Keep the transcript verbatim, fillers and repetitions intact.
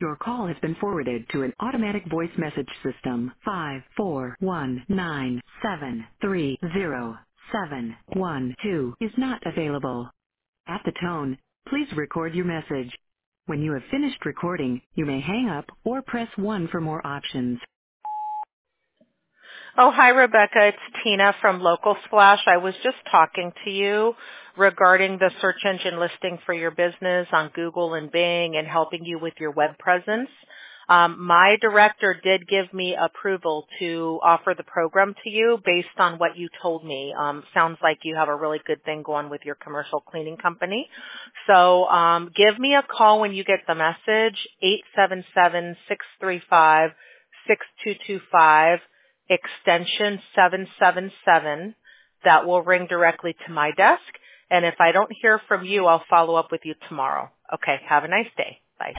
Your call has been forwarded to an automatic voice message system. Five four one nine seven three zero seven one two is not available. At the tone, please record your message. When you have finished recording, you may hang up or press one for more options. Oh, hi, Rebecca. It's Tina from Local Splash. I was just talking to you regarding the search engine listing for your business on Google and Bing and helping you with your web presence. Um, my director did give me approval to offer the program to you based on what you told me. Um, sounds like you have a really good thing going with your commercial cleaning company. So um, give me a call when you get the message, eight seven seven, six three five, six two two five. Extension seven seven seven. That will ring directly to my desk. And if I don't hear from you, I'll follow up with you tomorrow. Okay, have a nice day.